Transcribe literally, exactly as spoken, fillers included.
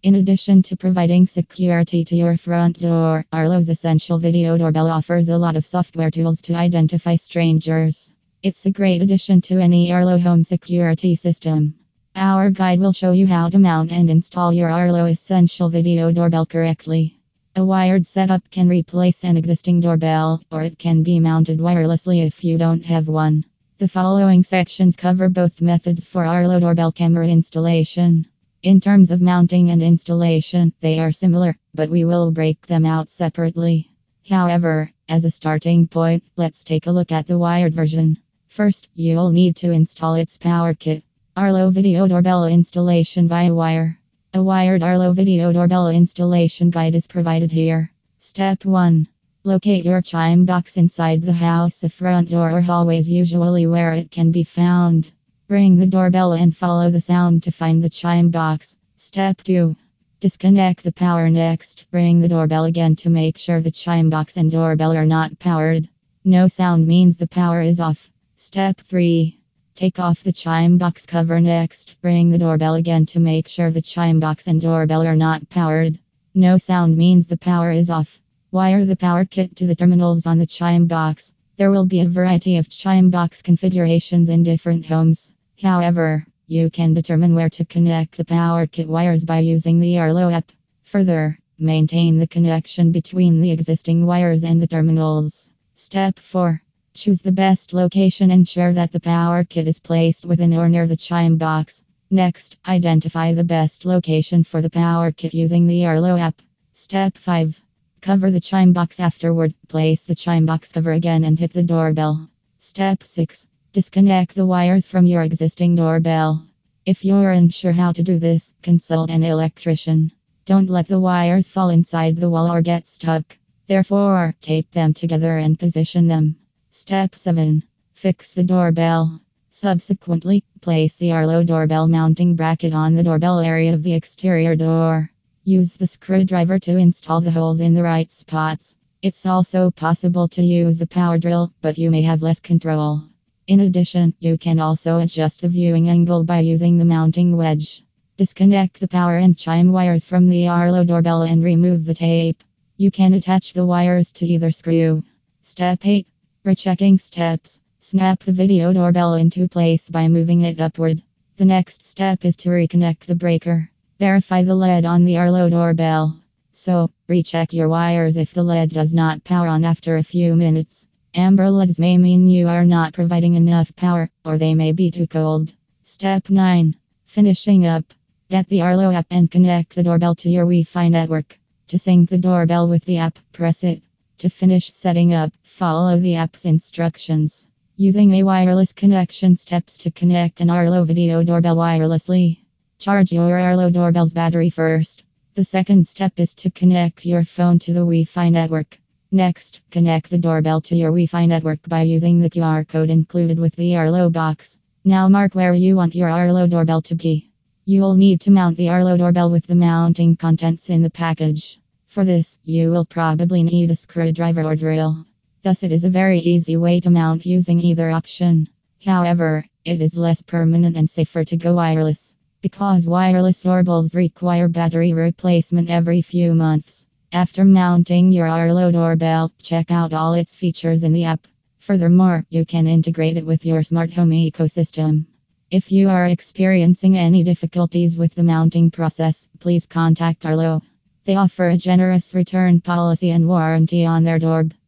In addition to providing security to your front door, Arlo's Essential Video Doorbell offers a lot of software tools to identify strangers. It's a great addition to any Arlo home security system. Our guide will show you how to mount and install your Arlo Essential Video Doorbell correctly. A wired setup can replace an existing doorbell, or it can be mounted wirelessly if you don't have one. The following sections cover both methods for Arlo doorbell camera installation. In terms of mounting and installation, they are similar, but we will break them out separately. However, as a starting point, let's take a look at the wired version. First, you'll need to install its power kit. Arlo Video Doorbell installation via wire. A wired Arlo Video Doorbell installation guide is provided here. Step one. Locate your chime box inside the house, a front door or hallway is usually where it can be found. Ring the doorbell and follow the sound to find the chime box. Step two. Disconnect the power. Next, ring the doorbell again to make sure the chime box and doorbell are not powered. No sound means the power is off. Step three. Take off the chime box cover. Next, ring the doorbell again to make sure the chime box and doorbell are not powered. No sound means the power is off. Wire the power kit to the terminals on the chime box. There will be a variety of chime box configurations in different homes. However, you can determine where to connect the power kit wires by using the Arlo app. Further, maintain the connection between the existing wires and the terminals. Step four. Choose the best location. Ensure that the power kit is placed within or near the chime box. Next, identify the best location for the power kit using the Arlo app. Step five. Cover the chime box. Afterward, place the chime box cover again and hit the doorbell. Step six. Disconnect the wires from your existing doorbell. If you're unsure how to do this, consult an electrician. Don't let the wires fall inside the wall or get stuck. Therefore, tape them together and position them. Step seven. Fix the doorbell. Subsequently, place the Arlo doorbell mounting bracket on the doorbell area of the exterior door. Use the screwdriver to install the holes in the right spots. It's also possible to use a power drill, but you may have less control. In addition, you can also adjust the viewing angle by using the mounting wedge. Disconnect the power and chime wires from the Arlo doorbell and remove the tape. You can attach the wires to either screw. Step eight. Rechecking steps. Snap the video doorbell into place by moving it upward. The next step is to reconnect the breaker. Verify the L E D on the Arlo doorbell. So, recheck your wires if the L E D does not power on after a few minutes. Amber L E Ds may mean you are not providing enough power, or they may be too cold. Step nine. Finishing up. Get the Arlo app and connect the doorbell to your Wi-Fi network. To sync the doorbell with the app, press it. To finish setting up, follow the app's instructions. Using a wireless connection. Steps to connect an Arlo Video Doorbell wirelessly. Charge your Arlo doorbell's battery first. The second step is to connect your phone to the Wi-Fi network. Next, connect the doorbell to your Wi-Fi network by using the Q R code included with the Arlo box. Now mark where you want your Arlo doorbell to be. You'll need to mount the Arlo doorbell with the mounting contents in the package. For this, you will probably need a screwdriver or drill. Thus, it is a very easy way to mount using either option. However, it is less permanent and safer to go wireless, because wireless doorbells require battery replacement every few months. After mounting your Arlo doorbell, check out all its features in the app. Furthermore, you can integrate it with your smart home ecosystem. If you are experiencing any difficulties with the mounting process, please contact Arlo. They offer a generous return policy and warranty on their doorbell.